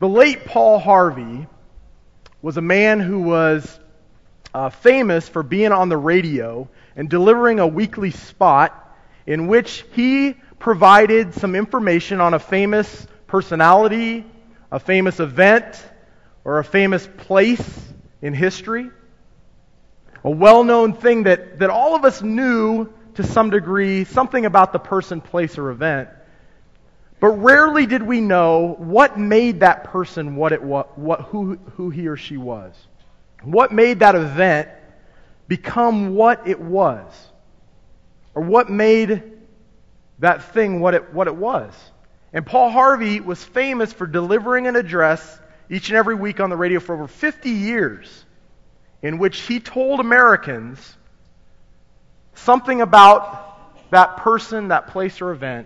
The late Paul Harvey was a man who was famous for being on the radio and delivering a weekly spot in which he provided some information on a famous personality, a famous event, or a famous place in history. A well-known thing that all of us knew to some degree, something about the person, place, or event. But rarely did we know what made that person who he or she was. What made that event become what it was. Or what made that thing what it was. And Paul Harvey was famous for delivering an address each and every week on the radio for over 50 years in which he told Americans something about that person, that place, or event.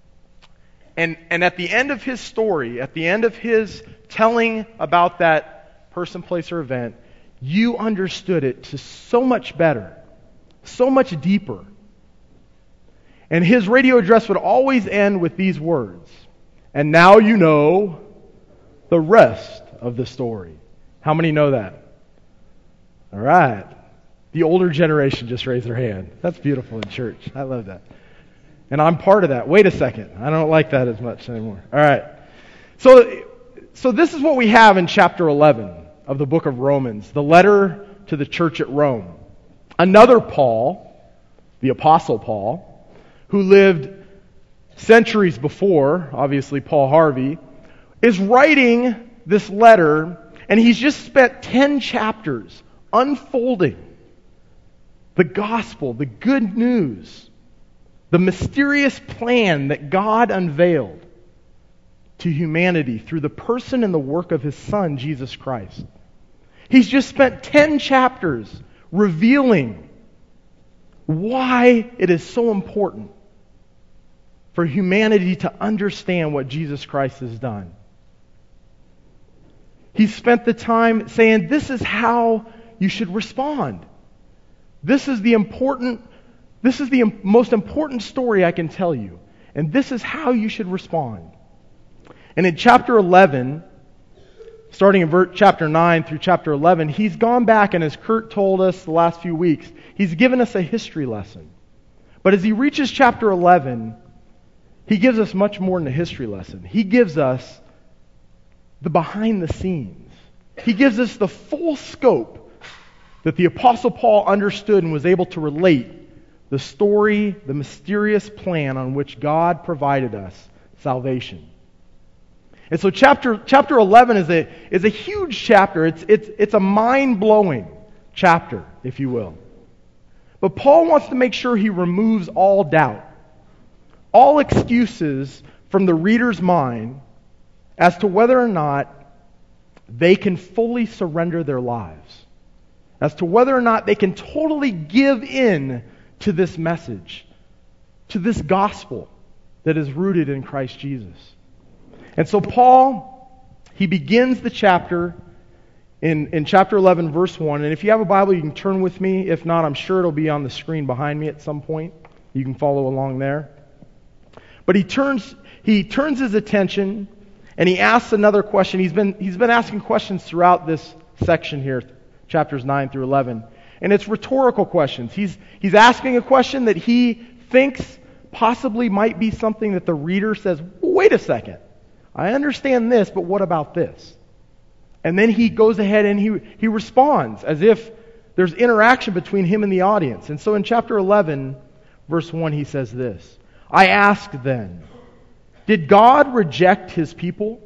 And at the end of his story, at the end of his telling about that person, place, or event, you understood it to so much better, so much deeper. And his radio address would always end with these words, "And now you know the rest of the story." How many know that? All right. The older generation just raised their hand. That's beautiful in church. I love that. And I'm part of that. Wait a second. I don't like that as much anymore. All right. So this is what we have in chapter 11 of the book of Romans, the letter to the church at Rome. Another Paul, the Apostle Paul, who lived centuries before, obviously Paul Harvey, is writing this letter, and he's just spent 10 chapters unfolding the gospel, the good news, the mysterious plan that God unveiled to humanity through the person and the work of His Son, Jesus Christ. He's just spent 10 chapters revealing why it is so important for humanity to understand what Jesus Christ has done. He's spent the time saying, this is how you should respond. This is the most important story I can tell you. And this is how you should respond. And in chapter 11, starting in chapter 9 through chapter 11, he's gone back, and as Kurt told us the last few weeks, he's given us a history lesson. But as he reaches chapter 11, he gives us much more than a history lesson. He gives us the behind the scenes. He gives us the full scope that the Apostle Paul understood and was able to relate the story, the mysterious plan on which God provided us salvation. And so chapter 11 is a huge chapter. It's a mind-blowing chapter, if you will. But Paul wants to make sure he removes all doubt, all excuses from the reader's mind as to whether or not they can fully surrender their lives, as to whether or not they can totally give in to this message, to this gospel that is rooted in Christ Jesus. And so Paul, he begins the chapter in chapter 11, verse 1. And if you have a Bible, you can turn with me. If not, I'm sure it'll be on the screen behind me at some point. You can follow along there. But he turns his attention and he asks another question. He's been asking questions throughout this section here, chapters 9 through 11. And it's rhetorical questions. He's asking a question that he thinks possibly might be something that the reader says, wait a second. I understand this, but what about this? And then he goes ahead and he responds as if there's interaction between him and the audience. And so in chapter 11, verse 1, he says this, I ask then, did God reject His people?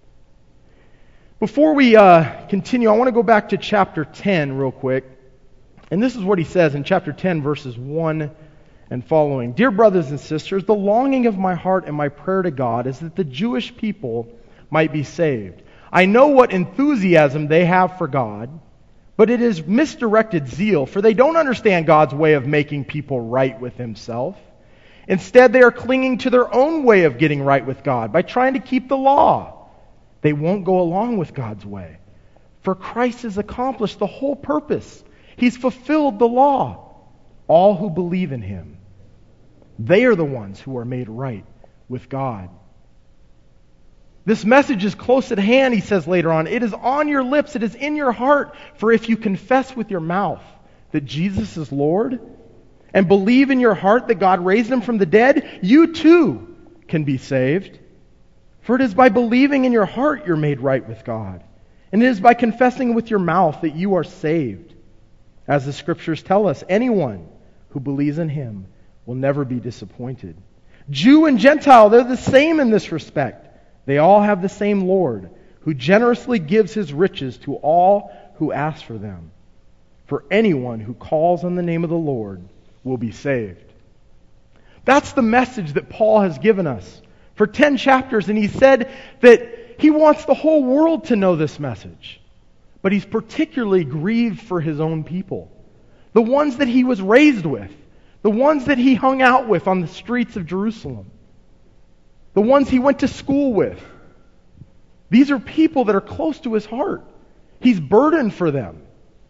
Before we continue, I want to go back to chapter 10 real quick. And this is what he says in chapter 10, verses 1 and following. Dear brothers and sisters, the longing of my heart and my prayer to God is that the Jewish people might be saved. I know what enthusiasm they have for God, but it is misdirected zeal, for they don't understand God's way of making people right with Himself. Instead, they are clinging to their own way of getting right with God by trying to keep the law. They won't go along with God's way, for Christ has accomplished the whole purpose. He's fulfilled the law. All who believe in Him, they are the ones who are made right with God. This message is close at hand, he says later on. It is on your lips, it is in your heart. For if you confess with your mouth that Jesus is Lord and believe in your heart that God raised him from the dead, you too can be saved. For it is by believing in your heart you're made right with God. And it is by confessing with your mouth that you are saved. As the Scriptures tell us, anyone who believes in him will never be disappointed. Jew and Gentile, they're the same in this respect. They all have the same Lord, who generously gives his riches to all who ask for them. For anyone who calls on the name of the Lord will be saved. That's the message that Paul has given us for 10 chapters, and he said that he wants the whole world to know this message. But he's particularly grieved for his own people, the ones that he was raised with, the ones that he hung out with on the streets of Jerusalem, the ones he went to school with. These are people that are close to his heart. He's burdened for them.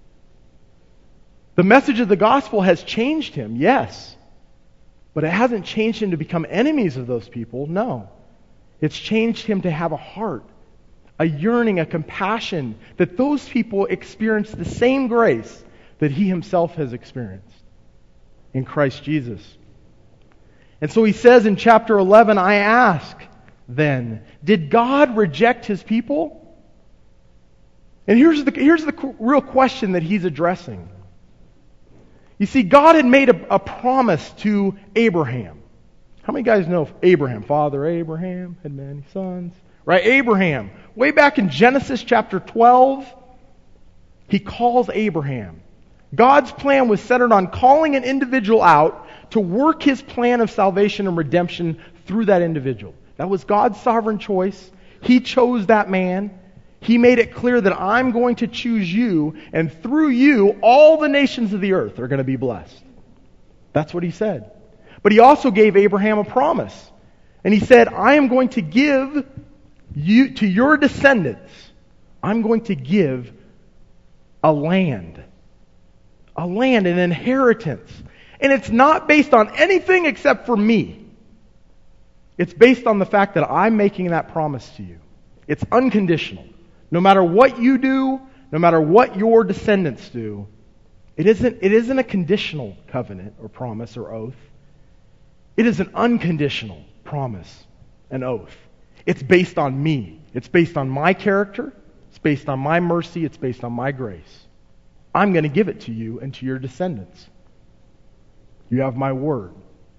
The message of the gospel has changed him, yes. But it hasn't changed him to become enemies of those people, no. It's changed him to have a heart, a yearning, a compassion, that those people experience the same grace that he himself has experienced in Christ Jesus. And so he says in chapter 11, I ask then, did God reject his people? And here's the real question that he's addressing. You see, God had made a promise to Abraham. How many guys know Abraham? Father Abraham had many sons. Right? Abraham. Way back in Genesis chapter 12, he calls Abraham. God's plan was centered on calling an individual out to work his plan of salvation and redemption through that individual. That was God's sovereign choice. He chose that man. He made it clear that I'm going to choose you, and through you, all the nations of the earth are going to be blessed. That's what he said. But he also gave Abraham a promise. And he said, I am going to give you, to your descendants, I'm going to give a land, an inheritance. And it's not based on anything except for me. It's based on the fact that I'm making that promise to you. It's unconditional. No matter what you do, no matter what your descendants do, it isn't a conditional covenant or promise or oath. It is an unconditional promise and oath. It's based on me. It's based on my character. It's based on my mercy. It's based on my grace. I'm going to give it to you and to your descendants. You have my word.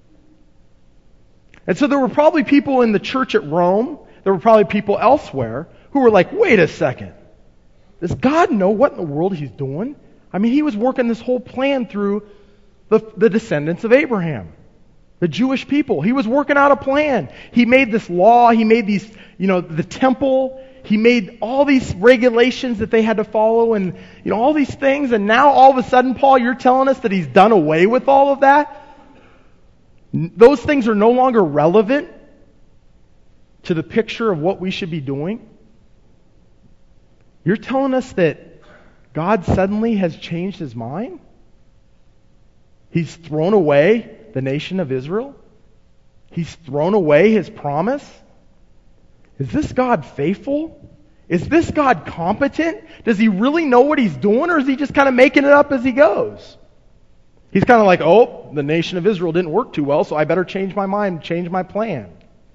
And so there were probably people in the church at Rome, there were probably people elsewhere who were like, wait a second. Does God know what in the world he's doing? I mean, he was working this whole plan through the descendants of Abraham, the Jewish people. He was working out a plan. He made this law. He made these, the temple. He made all these regulations that they had to follow and, all these things. And now all of a sudden, Paul, you're telling us that he's done away with all of that? Those things are no longer relevant to the picture of what we should be doing? You're telling us that God suddenly has changed his mind? He's thrown away the nation of Israel? He's thrown away his promise? Is this God faithful? Is this God competent? Does he really know what he's doing, or is he just kind of making it up as he goes? He's kind of like, oh, the nation of Israel didn't work too well, so I better change my mind, change my plan.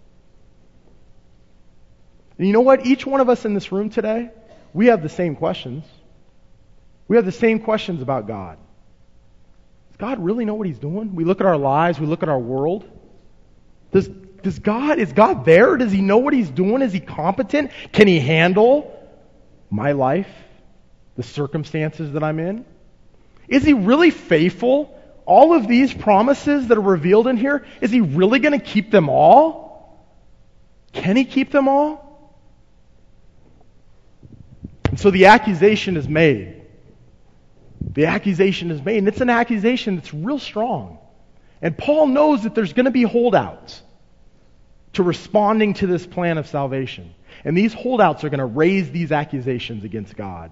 And you know what? Each one of us in this room today, we have the same questions. We have the same questions about God. Does God really know what he's doing? We look at our lives, we look at our world. Is God there? Does he know what he's doing? Is he competent? Can he handle my life, the circumstances that I'm in? Is he really faithful? All of these promises that are revealed in here, is he really going to keep them all? Can he keep them all? And so the accusation is made. The accusation is made, and it's an accusation that's real strong. And Paul knows that there's going to be holdouts to responding to this plan of salvation. And these holdouts are going to raise these accusations against God.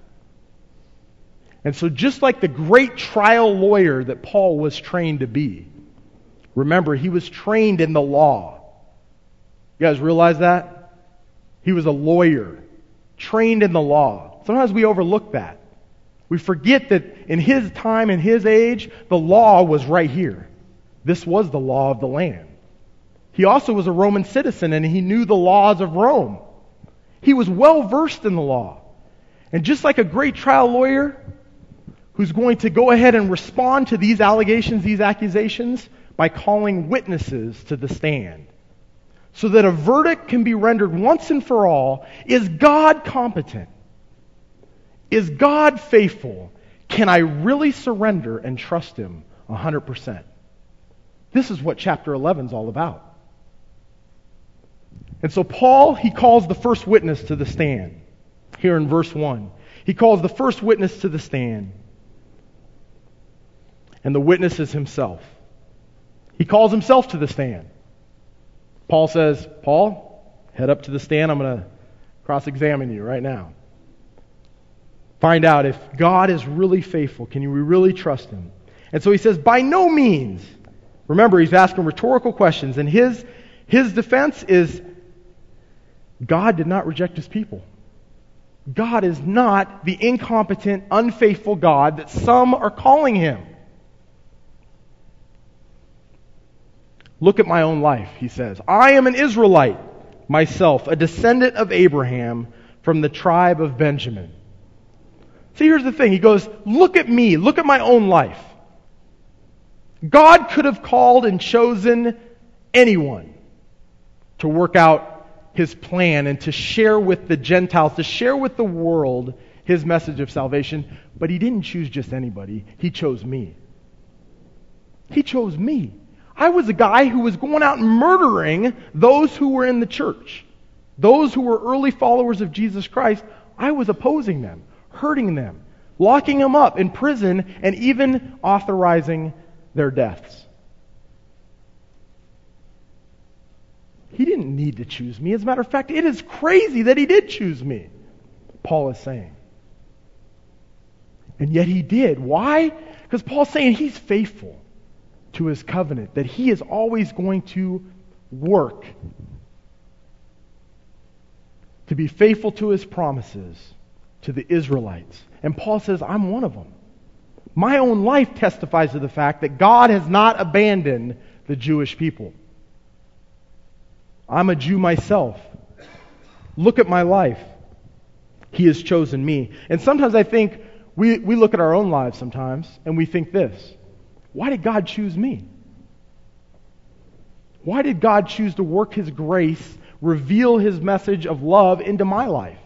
And so just like the great trial lawyer that Paul was trained to be, remember, he was trained in the law. You guys realize that? He was a lawyer, trained in the law. Sometimes we overlook that. We forget that in his time, in his age, the law was right here. This was the law of the land. He also was a Roman citizen, and he knew the laws of Rome. He was well versed in the law. And just like a great trial lawyer who's going to go ahead and respond to these allegations, these accusations, by calling witnesses to the stand, so that a verdict can be rendered once and for all, is God competent? Is God faithful? Can I really surrender and trust Him 100%? This is what chapter 11 is all about. And so Paul, he calls the first witness to the stand. Here in verse 1. He calls the first witness to the stand. And the witness is himself. He calls himself to the stand. Paul says, Paul, head up to the stand. I'm going to cross-examine you right now. Find out if God is really faithful. Can you really trust Him? And so he says, by no means. Remember, he's asking rhetorical questions. And his defense is, God did not reject His people. God is not the incompetent, unfaithful God that some are calling Him. Look at my own life, he says. I am an Israelite, myself, a descendant of Abraham from the tribe of Benjamin. See, here's the thing. He goes, look at me. Look at my own life. God could have called and chosen anyone to work out His plan and to share with the Gentiles, to share with the world His message of salvation. But He didn't choose just anybody. He chose me. He chose me. I was a guy who was going out and murdering those who were in the church. Those who were early followers of Jesus Christ. I was opposing them, hurting them, locking them up in prison, and even authorizing their deaths. He didn't need to choose me. As a matter of fact, it is crazy that He did choose me, Paul is saying. And yet He did. Why? Because Paul's saying He's faithful to His covenant, that He is always going to work to be faithful to His promises to the Israelites. And Paul says, I'm one of them. My own life testifies to the fact that God has not abandoned the Jewish people. I'm a Jew myself. Look at my life. He has chosen me. And sometimes I think we look at our own lives sometimes and we think this: why did God choose me? Why did God choose to work His grace, reveal His message of love into my life?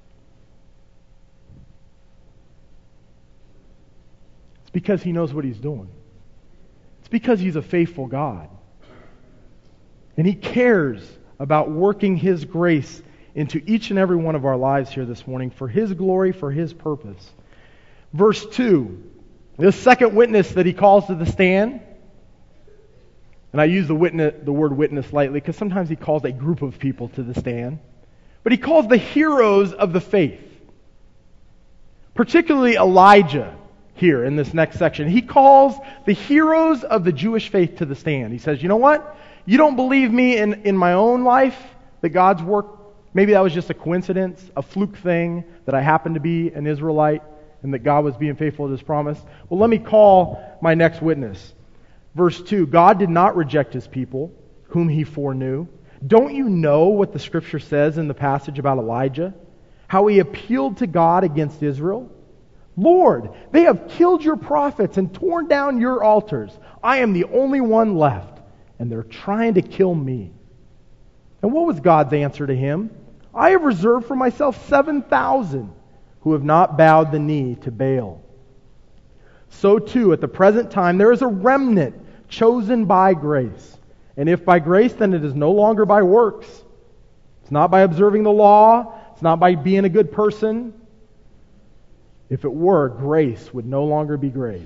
It's because He knows what He's doing. It's because He's a faithful God. And He cares about working His grace into each and every one of our lives here this morning for His glory, for His purpose. Verse 2, this second witness that he calls to the stand, and I use the word witness lightly because sometimes he calls a group of people to the stand, but he calls the heroes of the faith, particularly Elijah here in this next section. He calls the heroes of the Jewish faith to the stand. He says, you know what? You don't believe me in my own life, that God's work, maybe that was just a coincidence, a fluke thing, that I happened to be an Israelite, and that God was being faithful to His promise. Well, let me call my next witness. Verse 2, God did not reject His people, whom He foreknew. Don't you know what the Scripture says in the passage about Elijah? How he appealed to God against Israel? Lord, they have killed your prophets and torn down your altars. I am the only one left, and they're trying to kill me. And what was God's answer to him? I have reserved for myself 7,000 who have not bowed the knee to Baal. So too, at the present time, there is a remnant chosen by grace. And if by grace, then it is no longer by works. It's not by observing the law. It's not by being a good person. If it were, grace would no longer be grace.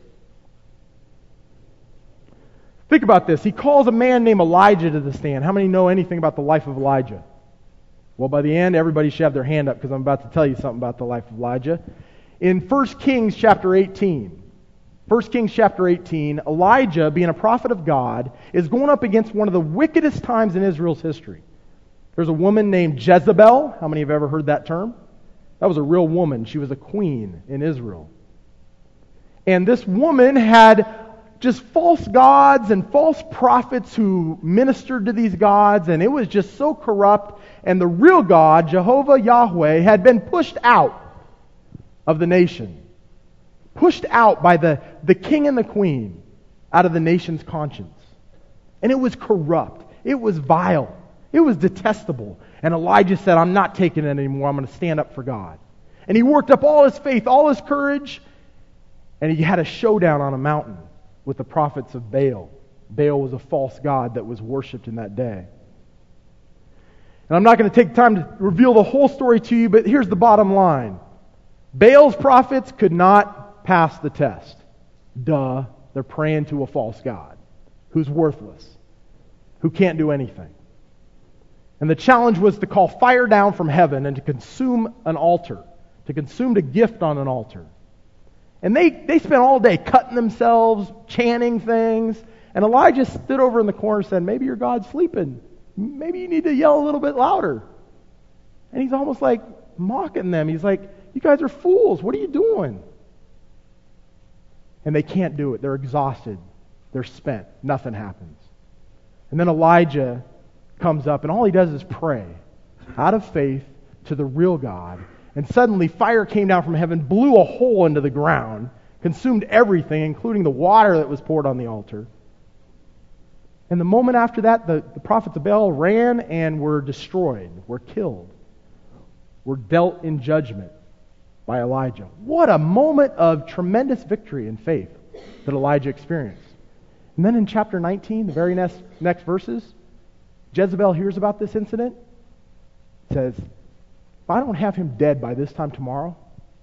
Think about this. He calls a man named Elijah to the stand. How many know anything about the life of Elijah? Well, by the end, everybody should have their hand up because I'm about to tell you something about the life of Elijah. In 1 Kings chapter 18, Elijah, being a prophet of God, is going up against one of the wickedest times in Israel's history. There's a woman named Jezebel. How many have ever heard that term? That was a real woman. She was a queen in Israel. And this woman had just false gods and false prophets who ministered to these gods, and it was just so corrupt. And the real God, Jehovah Yahweh, had been pushed out of the nation. Pushed out by the king and the queen out of the nation's conscience. And it was corrupt. It was vile. It was detestable. And Elijah said, I'm not taking it anymore. I'm going to stand up for God. And he worked up all his faith, all his courage, and he had a showdown on a mountain with the prophets of Baal. Baal was a false god that was worshipped in that day. And I'm not going to take time to reveal the whole story to you, but here's the bottom line. Baal's prophets could not pass the test. Duh, they're praying to a false god who's worthless, who can't do anything. And the challenge was to call fire down from heaven and to consume an altar, to consume a gift on an altar. And they spent all day cutting themselves, chanting things. And Elijah stood over in the corner and said, maybe your God's sleeping. Maybe you need to yell a little bit louder. And he's almost like mocking them. He's like, you guys are fools. What are you doing? And they can't do it. They're exhausted. They're spent. Nothing happens. And then Elijah comes up, and all he does is pray out of faith to the real God. And suddenly fire came down from heaven, blew a hole into the ground, consumed everything, including the water that was poured on the altar. And the moment after that, the prophets of Baal ran and were destroyed, were killed, were dealt in judgment by Elijah. What a moment of tremendous victory and faith that Elijah experienced. And then in chapter 19, the very next verses, Jezebel hears about this incident, says, if I don't have him dead by this time tomorrow,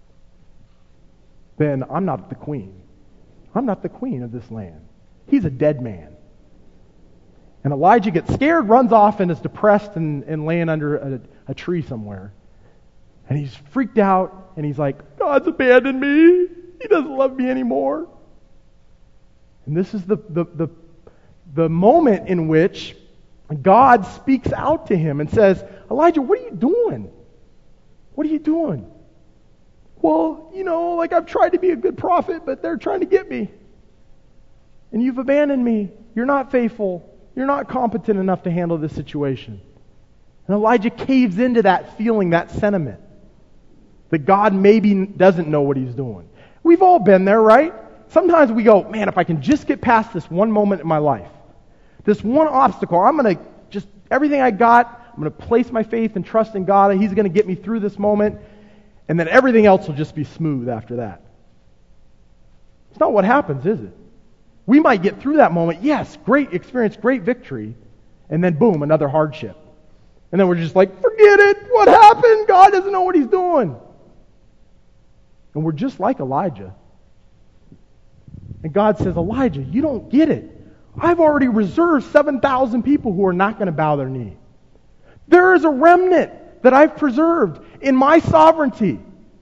then I'm not the queen. I'm not the queen of this land. He's a dead man. And Elijah gets scared, runs off, and is depressed and laying under a tree somewhere. And he's freaked out, and he's like, God's abandoned me. He doesn't love me anymore. And this is the moment in which God speaks out to him and says, Elijah, what are you doing? What are you doing? Well, like I've tried to be a good prophet, but they're trying to get me. And you've abandoned me. You're not faithful. You're not competent enough to handle this situation. And Elijah caves into that feeling, that sentiment, that God maybe doesn't know what he's doing. We've all been there, right? Sometimes we go, man, if I can just get past this one moment in my life, this one obstacle, I'm going to just, everything I got, I'm going to place my faith and trust in God, and he's going to get me through this moment, and then everything else will just be smooth after that. It's not what happens, is it? We might get through that moment, yes, great experience, great victory, and then boom, another hardship. And then we're just like, forget it, what happened? God doesn't know what he's doing. And we're just like Elijah. And God says, Elijah, you don't get it. I've already reserved 7,000 people who are not going to bow their knee. There is a remnant that I've preserved in my sovereignty.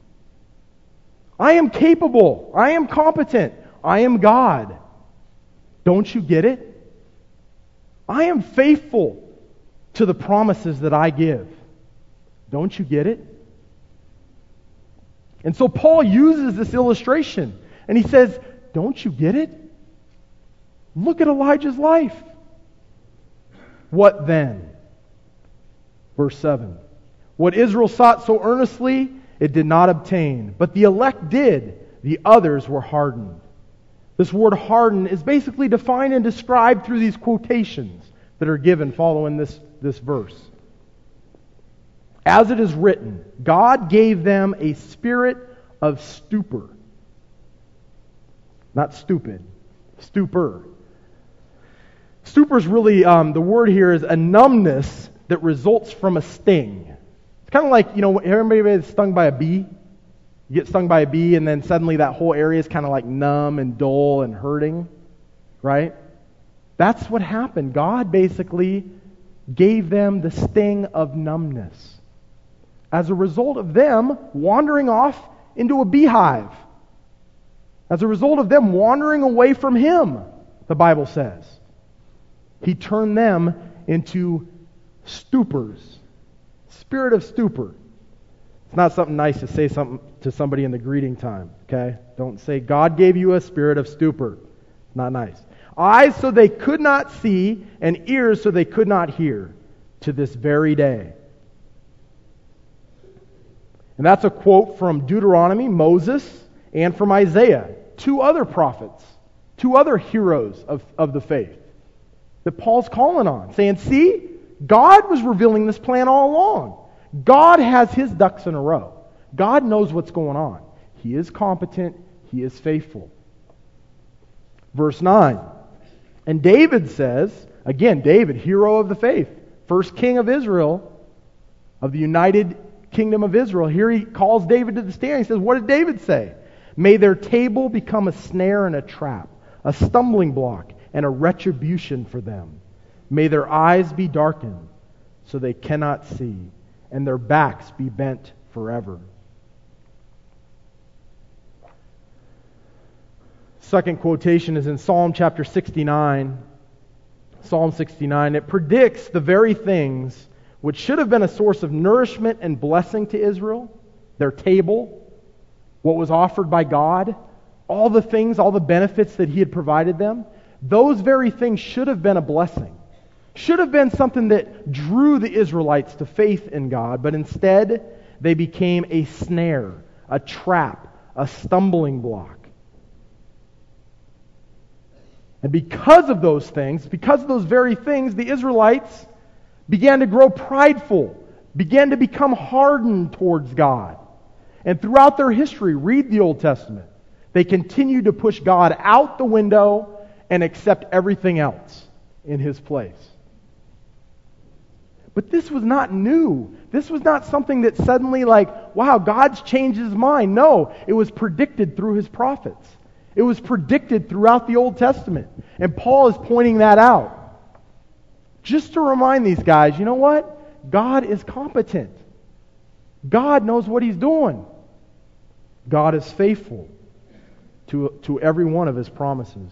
I am capable. I am competent. I am God. Don't you get it? I am faithful to the promises that I give. Don't you get it? And so Paul uses this illustration, and he says, don't you get it? Look at Elijah's life. What then? Verse 7. What Israel sought so earnestly, it did not obtain. But the elect did. The others were hardened. This word hardened is basically defined and described through these quotations that are given following this verse. As it is written, God gave them a spirit of stupor. Not stupid. Stupor. Stupor is really, the word here is a numbness that results from a sting. It's kind of like, everybody gets stung by a bee? You get stung by a bee and then suddenly that whole area is kind of like numb and dull and hurting, right? That's what happened. God basically gave them the sting of numbness as a result of them wandering off into a beehive. As a result of them wandering away from Him, the Bible says. He turned them into stupors. Spirit of stupor. It's not something nice to say something to somebody in the greeting time, okay? Don't say, God gave you a spirit of stupor. Not nice. Eyes so they could not see, and ears so they could not hear, to this very day. And that's a quote from Deuteronomy, Moses, and from Isaiah. Two other prophets, two other heroes of the faith that Paul's calling on, saying, see, God was revealing this plan all along. God has His ducks in a row. God knows what's going on. He is competent. He is faithful. Verse 9. And David says, again, David, hero of the faith, first king of Israel, of the united kingdom of Israel. Here he calls David to the stand. He says, what did David say? May their table become a snare and a trap, a stumbling block and a retribution for them. May their eyes be darkened so they cannot see, and their backs be bent forever. Second quotation is in Psalm chapter 69. Psalm 69. It predicts the very things which should have been a source of nourishment and blessing to Israel, their table, what was offered by God, all the things, all the benefits that He had provided them. Those very things should have been a blessing. Should have been something that drew the Israelites to faith in God, but instead they became a snare, a trap, a stumbling block. And because of those things, because of those very things, the Israelites began to grow prideful, began to become hardened towards God. And throughout their history, read the Old Testament, they continued to push God out the window and accept everything else in His place. But this was not new. This was not something that suddenly wow, God's changed His mind. No, it was predicted through His prophets. It was predicted throughout the Old Testament. And Paul is pointing that out. Just to remind these guys, you know what? God is competent. God knows what He's doing. God is faithful to every one of His promises.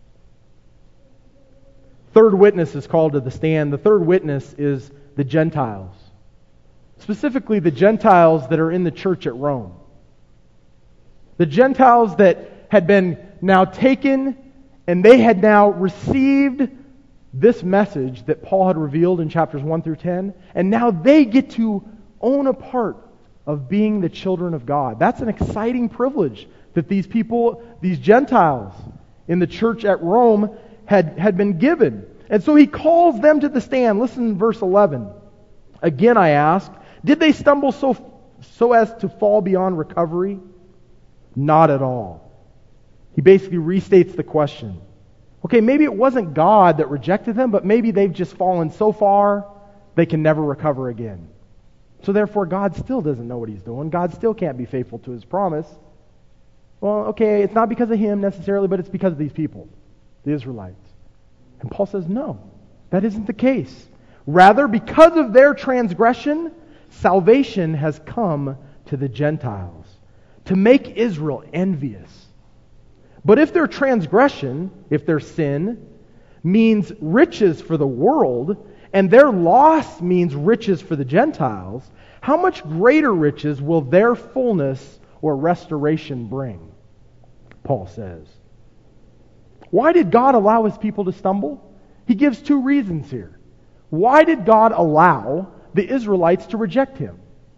Third witness is called to the stand. The third witness is the Gentiles. Specifically, the Gentiles that are in the church at Rome. The Gentiles that had been now taken and they had now received this message that Paul had revealed in chapters 1 through 10, and now they get to own a part of being the children of God. That's an exciting privilege that these people, these Gentiles in the church at Rome had been given. And so he calls them to the stand. Listen to verse 11. Again I ask, did they stumble so as to fall beyond recovery? Not at all. He basically restates the question. Okay, maybe it wasn't God that rejected them, but maybe they've just fallen so far they can never recover again. So therefore, God still doesn't know what He's doing. God still can't be faithful to His promise. Well, okay, it's not because of Him necessarily, but it's because of these people, the Israelites. And Paul says, no, that isn't the case. Rather, because of their transgression, salvation has come to the Gentiles, to make Israel envious. But if their transgression, if their sin, means riches for the world, and their loss means riches for the Gentiles, how much greater riches will their fullness or restoration bring? Paul says. Why did God allow His people to stumble? He gives two reasons here. Why did God allow the Israelites to reject Him?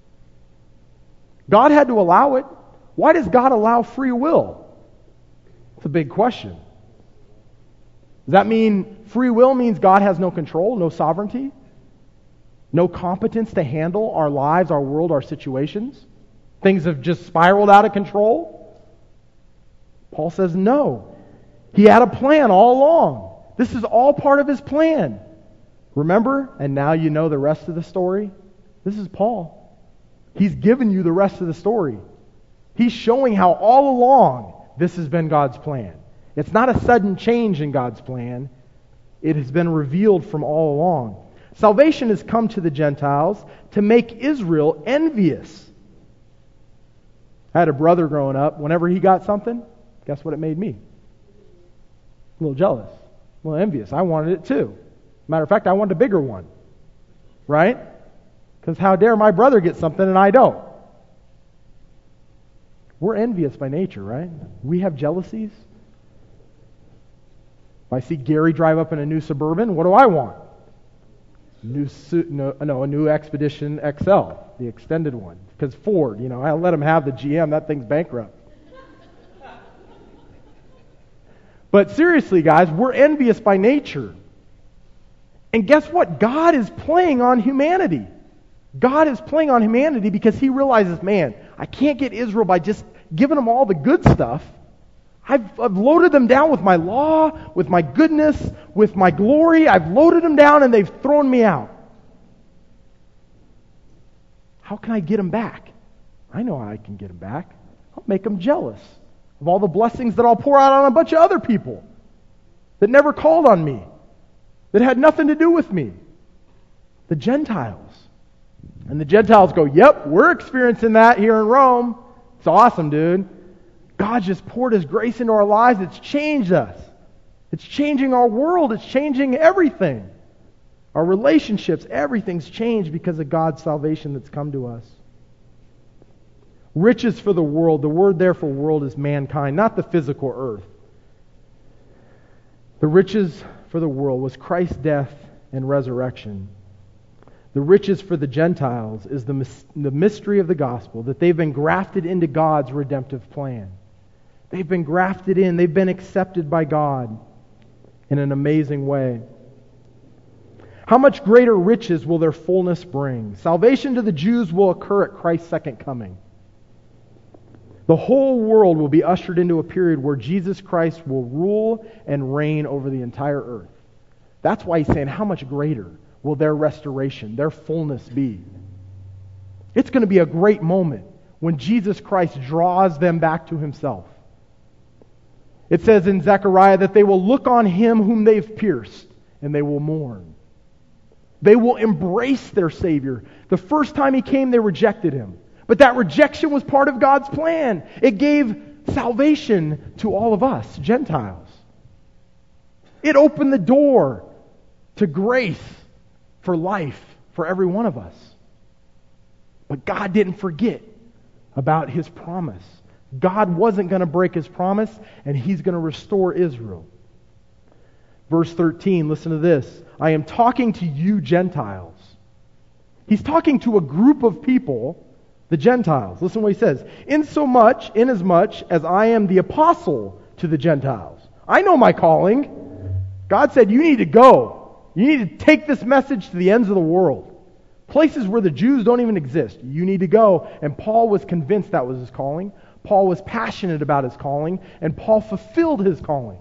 God had to allow it. Why does God allow free will? It's a big question. Does that mean free will means God has no control, no sovereignty, no competence to handle our lives, our world, our situations? Things have just spiraled out of control? Paul says no. He had a plan all along. This is all part of His plan. Remember? And now you know the rest of the story. This is Paul. He's given you the rest of the story. He's showing how all along this has been God's plan. It's not a sudden change in God's plan. It has been revealed from all along. Salvation has come to the Gentiles to make Israel envious. I had a brother growing up. Whenever he got something, guess what it made me? A little jealous, a little envious. I wanted it too. Matter of fact, I wanted a bigger one. right? Because how dare my brother get something and I don't? We're envious by nature, right? We have jealousies. If I see Gary drive up in a new Suburban, what do I want? A new Expedition XL, the extended one. Because Ford, I let him have the GM. That thing's bankrupt. But seriously, guys, we're envious by nature. And guess what? God is playing on humanity. God is playing on humanity because He realizes, man, I can't get Israel by just giving them all the good stuff. I've loaded them down with my law, with my goodness, with my glory. I've loaded them down and they've thrown me out. How can I get them back? I know how I can get them back. I'll make them jealous of all the blessings that I'll pour out on a bunch of other people that never called on me, that had nothing to do with me. The Gentiles. And the Gentiles go, yep, we're experiencing that here in Rome. It's awesome, dude. God just poured His grace into our lives. It's changed us. It's changing our world. It's changing everything. Our relationships, everything's changed because of God's salvation that's come to us. Riches for the world. The word there for world is mankind, not the physical earth. The riches for the world was Christ's death and resurrection. The riches for the Gentiles is the mystery of the gospel, that they've been grafted into God's redemptive plan. They've been grafted in. They've been accepted by God in an amazing way. How much greater riches will their fullness bring? Salvation to the Jews will occur at Christ's second coming. The whole world will be ushered into a period where Jesus Christ will rule and reign over the entire earth. That's why He's saying, how much greater will their restoration, their fullness be? It's going to be a great moment when Jesus Christ draws them back to Himself. It says in Zechariah that they will look on Him whom they've pierced, and they will mourn. They will embrace their Savior. The first time He came, they rejected Him. But that rejection was part of God's plan. It gave salvation to all of us, Gentiles. It opened the door to grace for life for every one of us. But God didn't forget about His promise. God wasn't going to break His promise, and He's going to restore Israel. Verse 13, listen to this. I am talking to you Gentiles. He's talking to a group of people, the Gentiles. Listen to what He says. Inasmuch as I am the apostle to the Gentiles. I know my calling. God said, you need to go. You need to take this message to the ends of the world. Places where the Jews don't even exist. You need to go. And Paul was convinced that was his calling. Paul was passionate about his calling. And Paul fulfilled his calling.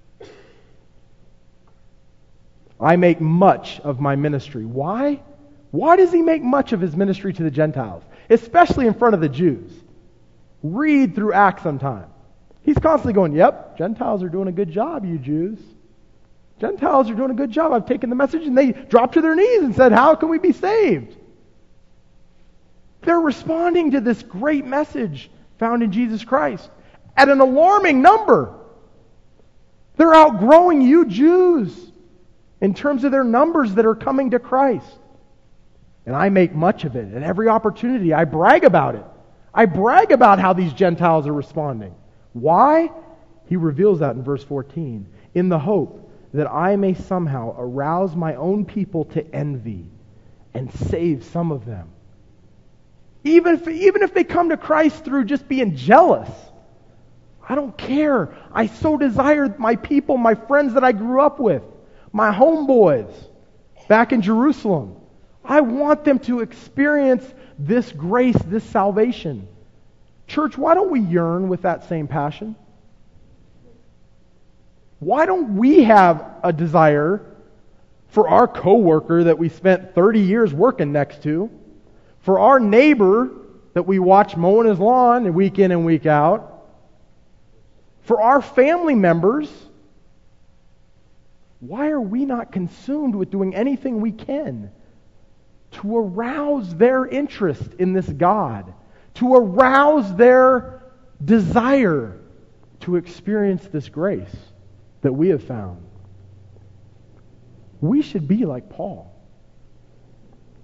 I make much of my ministry. Why? Why does he make much of his ministry to the Gentiles? Especially in front of the Jews. Read through Acts sometime. He's constantly going, yep, Gentiles are doing a good job, you Jews. Gentiles are doing a good job. I've taken the message, and they dropped to their knees and said, how can we be saved? They're responding to this great message found in Jesus Christ at an alarming number. They're outgrowing you Jews in terms of their numbers that are coming to Christ. And I make much of it. And every opportunity, I brag about it. I brag about how these Gentiles are responding. Why? He reveals that in verse 14. In the hope that I may somehow arouse my own people to envy and save some of them. Even if they come to Christ through just being jealous, I don't care. I so desire my people, my friends that I grew up with, my homeboys back in Jerusalem. I want them to experience this grace, this salvation. Church, why don't we yearn with that same passion? Why don't we have a desire for our coworker that we spent 30 years working next to, for our neighbor that we watch mowing his lawn week in and week out, for our family members? Why are we not consumed with doing anything we can to arouse their interest in this God, to arouse their desire to experience this grace that we have found? We should be like Paul.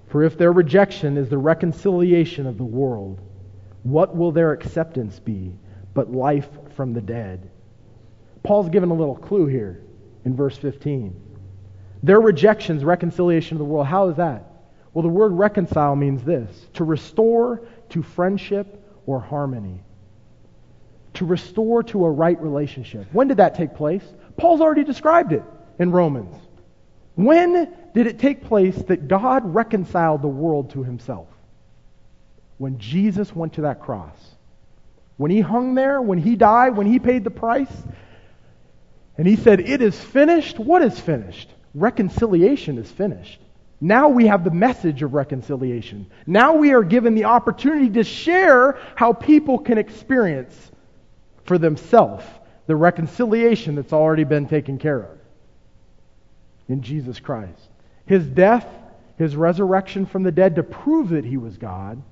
For if their rejection is the reconciliation of the world, what will their acceptance be but life from the dead? Paul's given a little clue here in verse 15. Their rejection is reconciliation of the world. How is that? Well, the word reconcile means this: to restore to friendship or harmony. To restore to a right relationship. When did that take place? Paul's already described it in Romans. When did it take place that God reconciled the world to himself? When Jesus went to that cross. When he hung there, when he died, when he paid the price, and he said, "It is finished." What is finished? Reconciliation is finished. Now we have the message of reconciliation. Now we are given the opportunity to share how people can experience for themselves the reconciliation that's already been taken care of in Jesus Christ. His death, his resurrection from the dead to prove that he was God,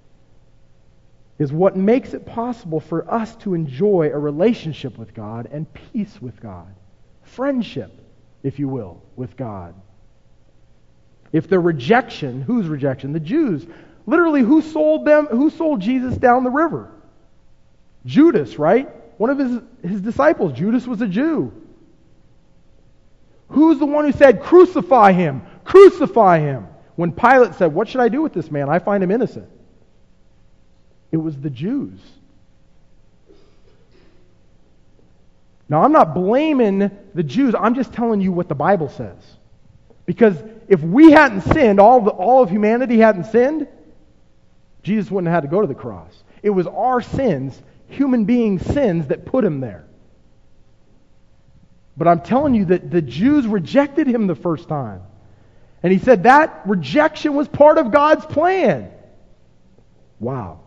is what makes it possible for us to enjoy a relationship with God and peace with God. Friendship, if you will, with God. If the rejection, whose rejection? The Jews. Literally, who sold them? Who sold Jesus down the river? Judas, right? One of his disciples. Judas was a Jew. Who's the one who said, "Crucify him, crucify him"? When Pilate said, "What should I do with this man? I find him innocent." It was the Jews. Now, I'm not blaming the Jews. I'm just telling you what the Bible says. Because if we hadn't sinned, all of humanity hadn't sinned, Jesus wouldn't have had to go to the cross. It was our sins, human beings' sins, that put him there. But I'm telling you that the Jews rejected him the first time. And he said that rejection was part of God's plan. Wow.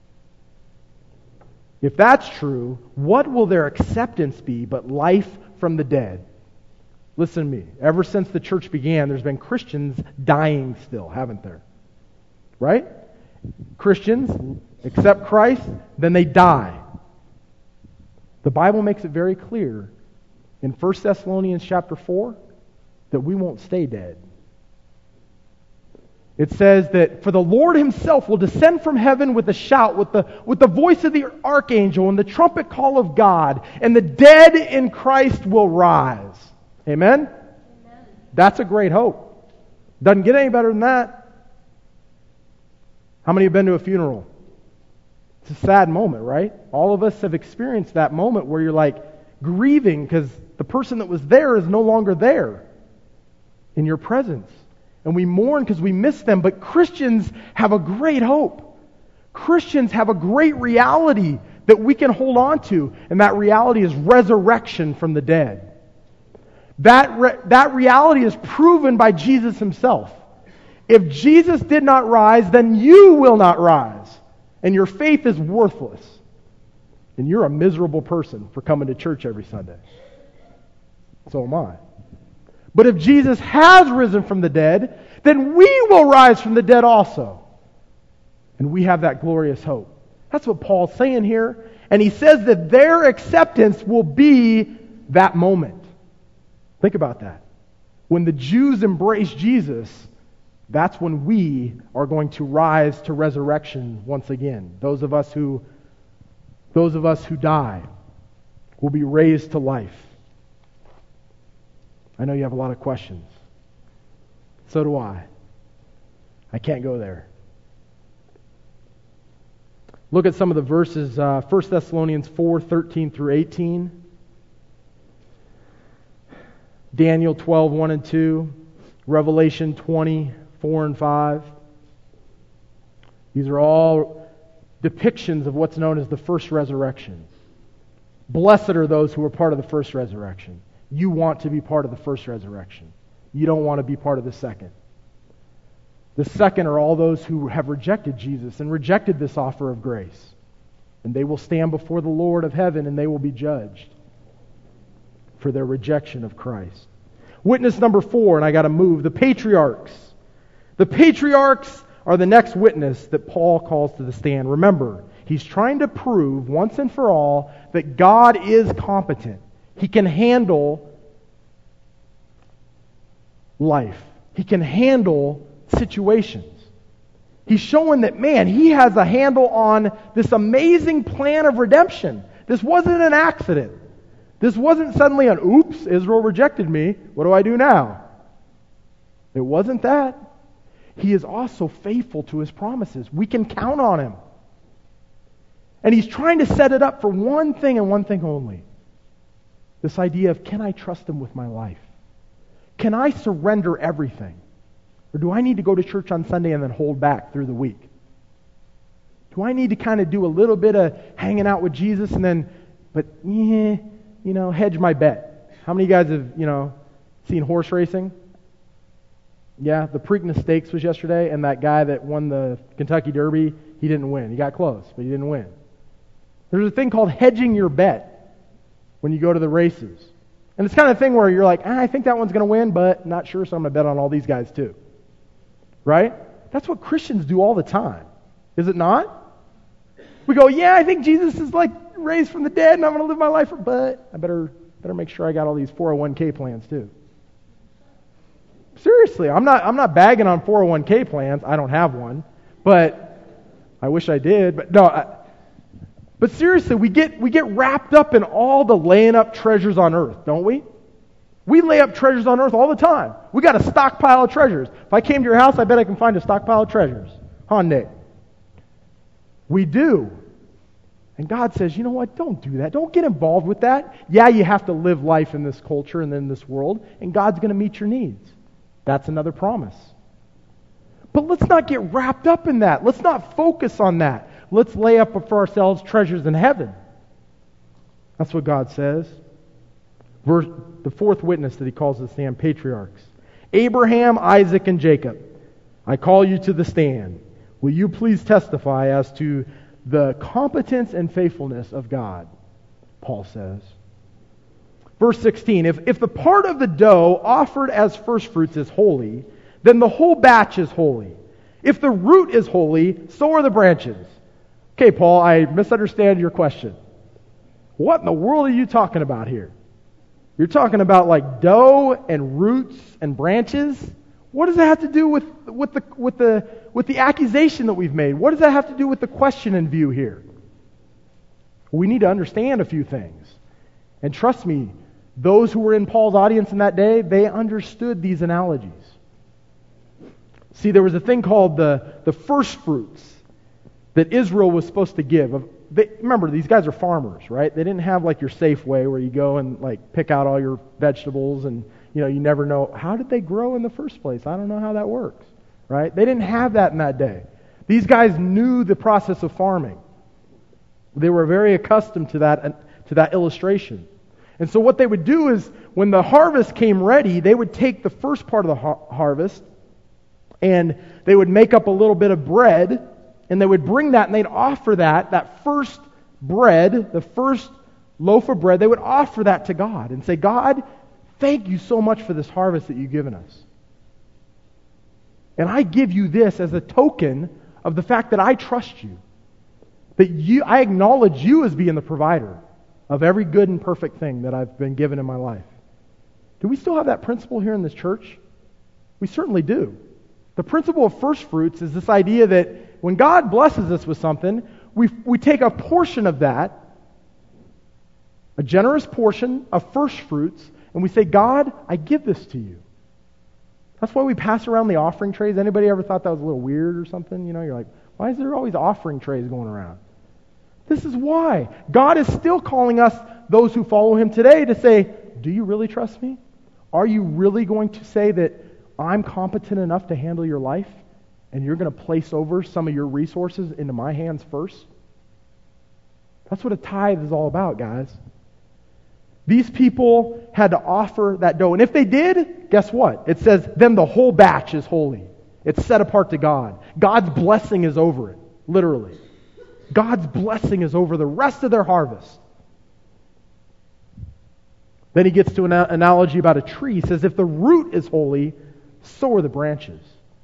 If that's true, what will their acceptance be but life from the dead? Listen to me. Ever since the church began, there's been Christians dying still, haven't there? Right? Christians accept Christ, then they die. The Bible makes it very clear in 1 Thessalonians chapter 4 that we won't stay dead. It says that, "For the Lord himself will descend from heaven with a shout, with the voice of the archangel and the trumpet call of God, and the dead in Christ will rise." Amen? That's a great hope. Doesn't get any better than that. How many have been to a funeral? It's a sad moment, right? All of us have experienced that moment where you're like grieving because the person that was there is no longer there in your presence. And we mourn because we miss them. But Christians have a great hope. Christians have a great reality that we can hold on to. And that reality is resurrection from the dead. That reality is proven by Jesus himself. If Jesus did not rise, then you will not rise. And your faith is worthless. And you're a miserable person for coming to church every Sunday. So am I. But if Jesus has risen from the dead, then we will rise from the dead also. And we have that glorious hope. That's what Paul's saying here. And he says that their acceptance will be that moment. Think about that. When the Jews embrace Jesus, that's when we are going to rise to resurrection once again. Those of us who die will be raised to life. I know you have a lot of questions. So do I. I can't go there. Look at some of the verses. 1 Thessalonians 4:13 through 18. Daniel 12:1 and 2. Revelation 20:4 and 5. These are all depictions of what's known as the first resurrection. Blessed are those who are part of the first resurrection. You want to be part of the first resurrection. You don't want to be part of the second. The second are all those who have rejected Jesus and rejected this offer of grace. And they will stand before the Lord of heaven and they will be judged for their rejection of Christ. Witness number 4, and I got to move, the patriarchs. The patriarchs are the next witness that Paul calls to the stand. Remember, he's trying to prove once and for all that God is competent. He can handle life. He can handle situations. He's showing that, man, he has a handle on this amazing plan of redemption. This wasn't an accident. This wasn't suddenly an, oops, Israel rejected me. What do I do now? It wasn't that. He is also faithful to his promises. We can count on him. And he's trying to set it up for one thing and one thing only. This idea of, can I trust him with my life? Can I surrender everything? Or do I need to go to church on Sunday and then hold back through the week? Do I need to kind of do a little bit of hanging out with Jesus and then, hedge my bet? How many of you guys have, seen horse racing? Yeah, the Preakness Stakes was yesterday, and that guy that won the Kentucky Derby, he didn't win. He got close, but he didn't win. There's a thing called hedging your bet when you go to the races. And it's kind of thing where you're like, I think that one's going to win, but not sure, so I'm going to bet on all these guys too. Right? That's what Christians do all the time. Is it not? We go, yeah, I think Jesus is like raised from the dead, and I'm going to live my life, but I better make sure I got all these 401k plans too. Seriously, I'm not bagging on 401k plans. I don't have one, but I wish I did. But no, but seriously, we get wrapped up in all the laying up treasures on earth, don't we? We lay up treasures on earth all the time. We got a stockpile of treasures. If I came to your house, I bet I can find a stockpile of treasures. Hyundai. We do. And God says, you know what? Don't do that. Don't get involved with that. Yeah, you have to live life in this culture and in this world, and God's going to meet your needs. That's another promise. But let's not get wrapped up in that. Let's not focus on that. Let's lay up for ourselves treasures in heaven. That's what God says. The fourth witness that he calls to stand, patriarchs. Abraham, Isaac, and Jacob. I call you to the stand. Will you please testify as to the competence and faithfulness of God? Paul says. Verse 16, if the part of the dough offered as firstfruits is holy, then the whole batch is holy. If the root is holy, so are the branches. Okay, Paul, I misunderstand your question. What in the world are you talking about here? You're talking about like dough and roots and branches? What does that have to do with the accusation that we've made? What does that have to do with the question in view here? We need to understand a few things. And trust me, those who were in Paul's audience in that day, they understood these analogies. See, there was a thing called the first fruits that Israel was supposed to give. Remember, these guys are farmers, right? They didn't have like your Safeway where you go and like pick out all your vegetables and you never know, how did they grow in the first place? I don't know how that works, right? They didn't have that in that day. These guys knew the process of farming. They were very accustomed to that illustration. And so what they would do is, when the harvest came ready, they would take the first part of the harvest and they would make up a little bit of bread, and they would bring that and they'd offer that first bread, the first loaf of bread, they would offer that to God and say, God, thank you so much for this harvest that you've given us. And I give you this as a token of the fact that I trust you. I acknowledge you as being the provider of every good and perfect thing that I've been given in my life. Do we still have that principle here in this church? We certainly do. The principle of first fruits is this idea that when God blesses us with something, we take a portion of that, a generous portion of first fruits, and we say, God, I give this to you. That's why we pass around the offering trays. Anybody ever thought that was a little weird or something? You're like, why is there always offering trays going around? This is why. God is still calling us, those who follow Him today, to say, do you really trust me? Are you really going to say that I'm competent enough to handle your life, and you're going to place over some of your resources into my hands first? That's what a tithe is all about, guys. These people had to offer that dough. And if they did, guess what? It says, then the whole batch is holy. It's set apart to God. God's blessing is over it, literally. God's blessing is over the rest of their harvest. Then he gets to an analogy about a tree. He says, if the root is holy, so are the branches.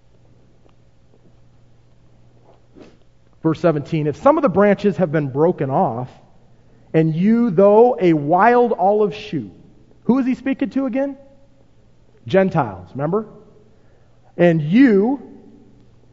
Verse 17, if some of the branches have been broken off, and you, though a wild olive shoot. Who is he speaking to again? Gentiles, remember? And you,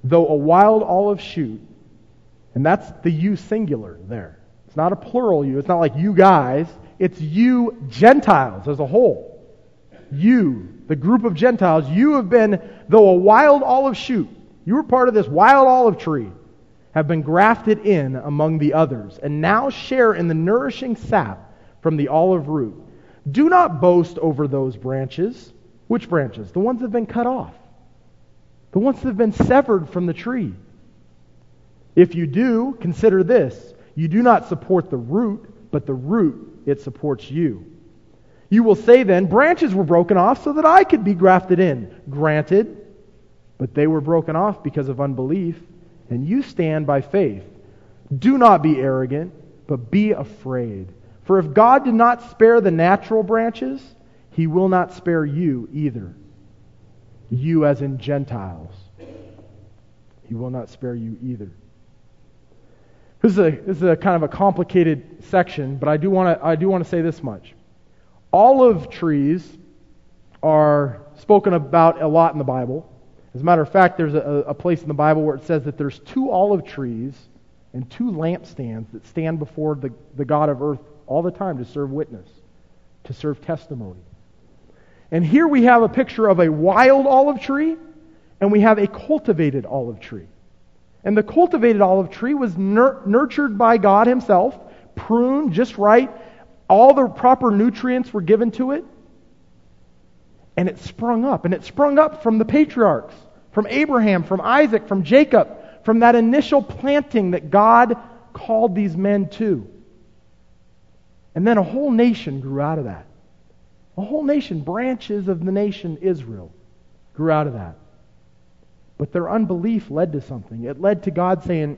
though a wild olive shoot, and that's the you singular there. It's not a plural you. It's not like you guys. It's you Gentiles as a whole. You, the group of Gentiles, you have been, though a wild olive shoot, you were part of this wild olive tree, have been grafted in among the others, and now share in the nourishing sap from the olive root. Do not boast over those branches. Which branches? The ones that have been cut off. The ones that have been severed from the tree. If you do, consider this. You do not support the root, but the root, it supports you. You will say then, branches were broken off so that I could be grafted in. Granted, but they were broken off because of unbelief, and you stand by faith. Do not be arrogant, but be afraid. For if God did not spare the natural branches, He will not spare you either. You as in Gentiles. He will not spare you either. This is a kind of a complicated section, but I do want to say this much. Olive trees are spoken about a lot in the Bible. As a matter of fact, there's a place in the Bible where it says that there's 2 olive trees and 2 lampstands that stand before the God of earth all the time to serve witness, to serve testimony. And here we have a picture of a wild olive tree, and we have a cultivated olive tree. And the cultivated olive tree was nurtured by God Himself, pruned just right, all the proper nutrients were given to it, and it sprung up. And it sprung up from the patriarchs, from Abraham, from Isaac, from Jacob, from that initial planting that God called these men to. And then a whole nation grew out of that. A whole nation, branches of the nation Israel, grew out of that. But their unbelief led to something. It led to God saying,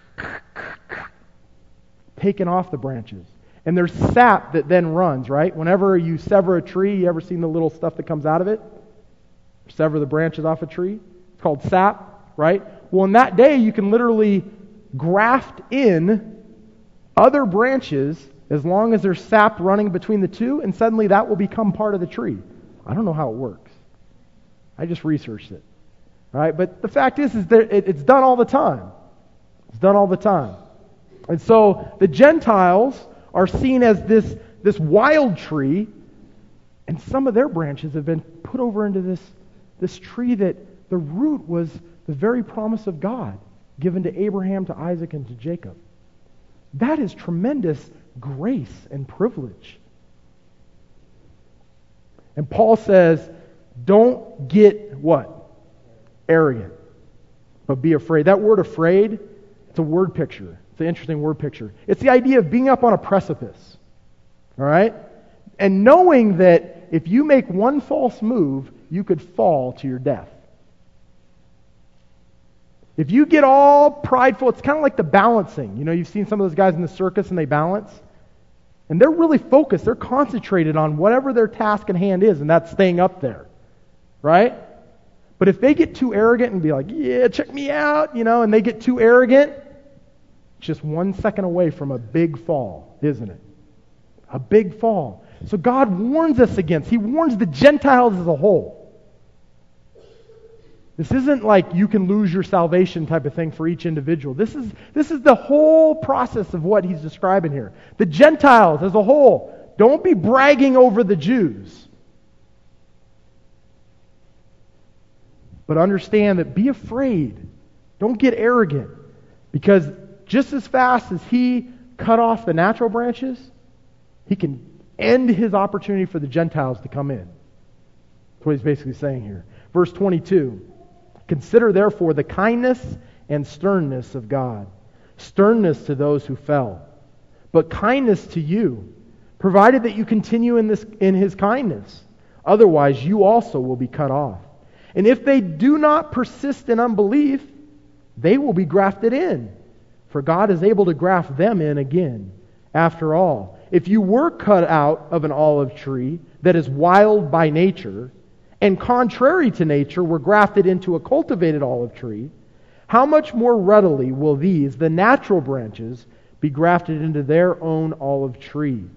taking off the branches. And there's sap that then runs, right? Whenever you sever a tree, you ever seen the little stuff that comes out of it? Sever the branches off a tree? It's called sap, right? Well, in that day, you can literally graft in other branches as long as there's sap running between the two, and suddenly that will become part of the tree. I don't know how it works. I just researched it. All right? But the fact is that it's done all the time. It's done all the time. And so the Gentiles are seen as this wild tree, and some of their branches have been put over into this tree that the root was the very promise of God given to Abraham, to Isaac, and to Jacob. That is tremendous grace and privilege. And Paul says, don't get what? Arrogant, but be afraid. That word afraid, it's a word picture. It's an interesting word picture. It's the idea of being up on a precipice. All right? And knowing that if you make one false move, you could fall to your death. If you get all prideful, it's kind of like the balancing. You know, you've seen some of those guys in the circus and they balance. And they're really focused. They're concentrated on whatever their task in hand is, and that's staying up there. Right? But if they get too arrogant and be like, yeah, check me out, and they get too arrogant, just 1 second away from a big fall, isn't it? A big fall. So God warns us against. He warns the Gentiles as a whole. This isn't like you can lose your salvation type of thing for each individual. This is the whole process of what he's describing here. The Gentiles as a whole. Don't be bragging over the Jews. But understand that be afraid. Don't get arrogant. Because just as fast as he cut off the natural branches, he can end his opportunity for the Gentiles to come in. That's what he's basically saying here. Verse 22. Consider therefore the kindness and sternness of God. Sternness to those who fell, but kindness to you, provided that you continue in His kindness. Otherwise you also will be cut off. And if they do not persist in unbelief, they will be grafted in, for God is able to graft them in again. After all, if you were cut out of an olive tree that is wild by nature, and contrary to nature were grafted into a cultivated olive tree, how much more readily will these, the natural branches, be grafted into their own olive tree?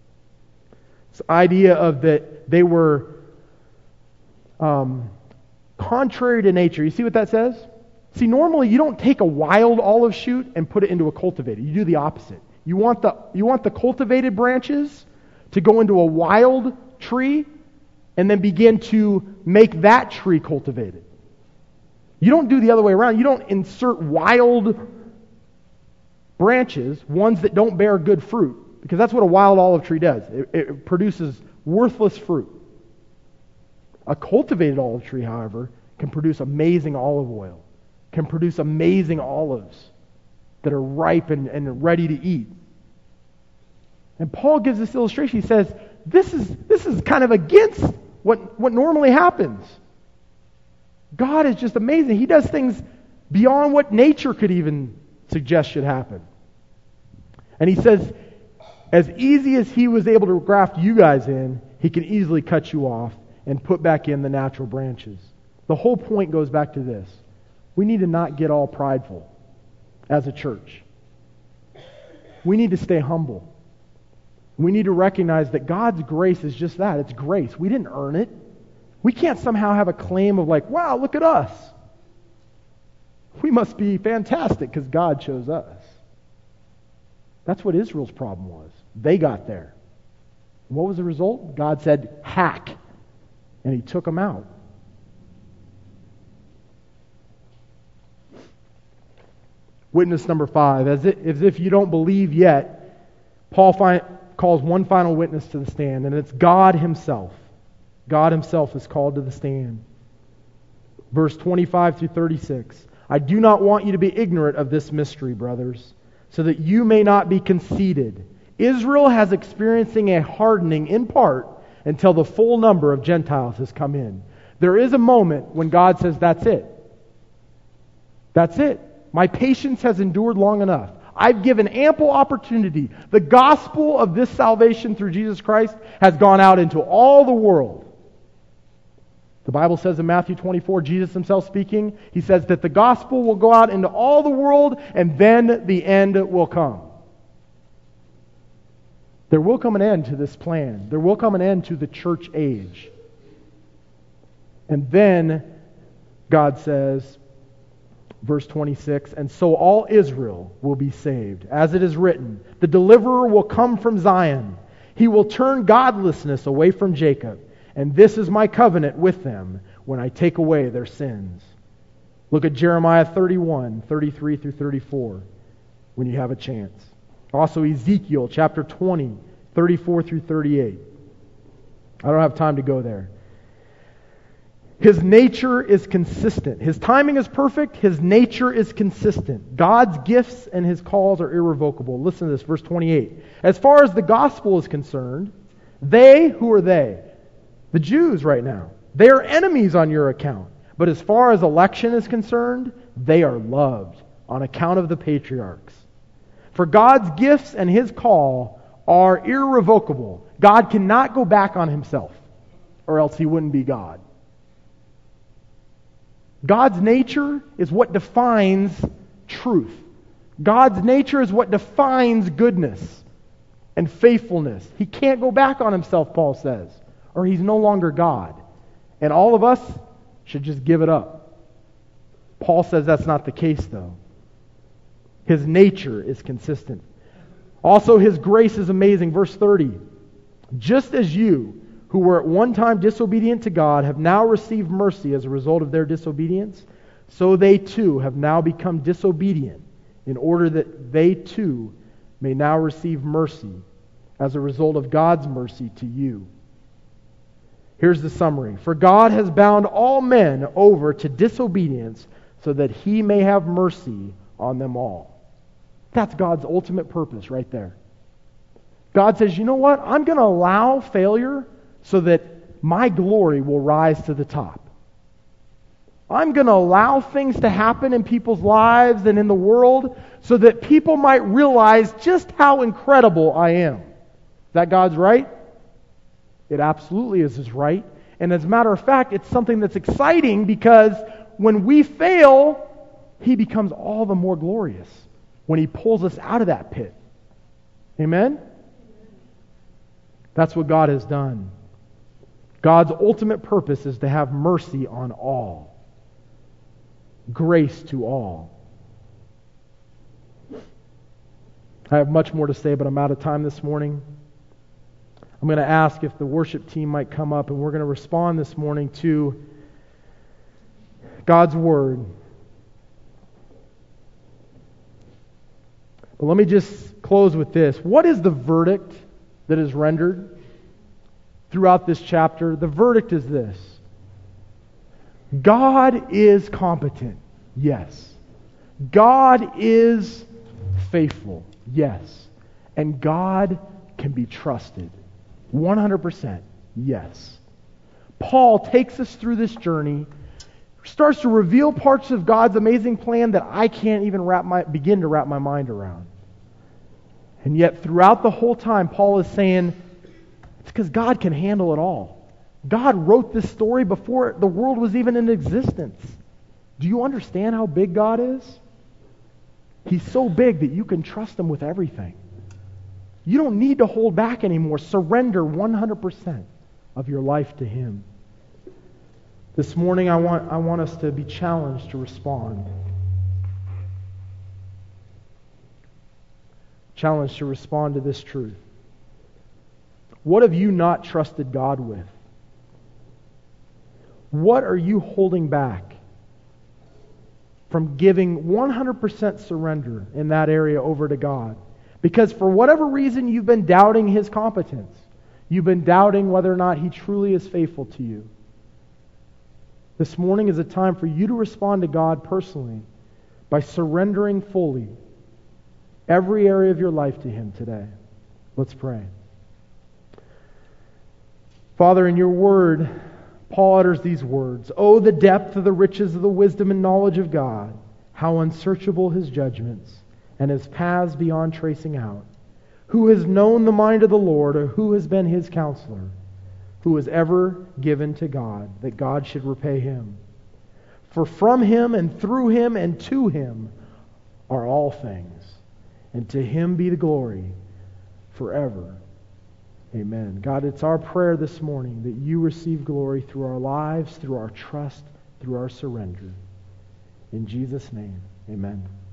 This idea of that they were Contrary to nature. You see what that says? See, normally you don't take a wild olive shoot and put it into a cultivated. You do the opposite. You want the cultivated branches to go into a wild tree and then begin to make that tree cultivated. You don't do the other way around. You don't insert wild branches, ones that don't bear good fruit, because that's what a wild olive tree does. It produces worthless fruit. A cultivated olive tree, however, can produce amazing olive oil, can produce amazing olives that are ripe and ready to eat. And Paul gives this illustration. He says, this is kind of against what normally happens. God is just amazing. He does things beyond what nature could even suggest should happen. And he says, as easy as he was able to graft you guys in, he can easily cut you off and put back in the natural branches. The whole point goes back to this. We need to not get all prideful as a church. We need to stay humble. We need to recognize that God's grace is just that. It's grace. We didn't earn it. We can't somehow have a claim of like, wow, look at us. We must be fantastic because God chose us. That's what Israel's problem was. They got there. What was the result? God said, hack. And he took them out. Witness number 5. As if you don't believe yet, Paul calls one final witness to the stand, and it's God himself. God himself is called to the stand. Verse 25 through 36. I do not want you to be ignorant of this mystery, brothers, so that you may not be conceited. Israel has experiencing a hardening in part until the full number of Gentiles has come in. There is a moment when God says, that's it. That's it. My patience has endured long enough. I've given ample opportunity. The gospel of this salvation through Jesus Christ has gone out into all the world. The Bible says in Matthew 24, Jesus himself speaking, he says that the gospel will go out into all the world and then the end will come. There will come an end to this plan. There will come an end to the church age. And then God says, verse 26, and so all Israel will be saved. As it is written, the deliverer will come from Zion. He will turn godlessness away from Jacob. And this is my covenant with them when I take away their sins. Look at Jeremiah 31, 33 through 34 when you have a chance. Also Ezekiel chapter 20, 34 through 38. I don't have time to go there. His nature is consistent. His timing is perfect. His nature is consistent. God's gifts and His calls are irrevocable. Listen to this, verse 28. As far as the gospel is concerned, who are they? The Jews right now. They are enemies on your account. But as far as election is concerned, they are loved on account of the patriarchs. For God's gifts and His call are irrevocable. God cannot go back on Himself, or else He wouldn't be God. God's nature is what defines truth. God's nature is what defines goodness and faithfulness. He can't go back on Himself, Paul says, or He's no longer God. And all of us should just give it up. Paul says that's not the case, though. His nature is consistent. Also, His grace is amazing. Verse 30. Just as you, who were at one time disobedient to God, have now received mercy as a result of their disobedience, so they too have now become disobedient, in order that they too may now receive mercy as a result of God's mercy to you. Here's the summary. For God has bound all men over to disobedience so that He may have mercy on them all. That's God's ultimate purpose right there. God says, you know what? I'm going to allow failure so that my glory will rise to the top. I'm going to allow things to happen in people's lives and in the world so that people might realize just how incredible I am. Is that God's right? It absolutely is His right. And as a matter of fact, it's something that's exciting because when we fail, He becomes all the more glorious when He pulls us out of that pit. Amen? That's what God has done. God's ultimate purpose is to have mercy on all, grace to all. I have much more to say, but I'm out of time this morning. I'm going to ask if the worship team might come up, and we're going to respond this morning to God's Word. But let me just close with this. What is the verdict that is rendered throughout this chapter? The verdict is this: God is competent, yes. God is faithful, yes. And God can be trusted, 100%, yes. Paul takes us through this journey, starts to reveal parts of God's amazing plan that I can't even begin to wrap my mind around. And yet throughout the whole time, Paul is saying, it's because God can handle it all. God wrote this story before the world was even in existence. Do you understand how big God is? He's so big that you can trust Him with everything. You don't need to hold back anymore. Surrender 100% of your life to Him. This morning I want us to be challenged to respond. Challenged to respond to this truth. What have you not trusted God with? What are you holding back from giving 100% surrender in that area over to God? Because for whatever reason you've been doubting His competence. You've been doubting whether or not He truly is faithful to you. This morning is a time for you to respond to God personally by surrendering fully every area of your life to Him today. Let's pray. Father, in your Word, Paul utters these words: "Oh, the depth of the riches of the wisdom and knowledge of God! How unsearchable His judgments, and His paths beyond tracing out! Who has known the mind of the Lord, or who has been His counselor? Who has ever given to God, that God should repay him? For from Him, and through Him, and to Him are all things, and to Him be the glory forever. Amen." God, it's our prayer this morning that you receive glory through our lives, through our trust, through our surrender. In Jesus' name, amen.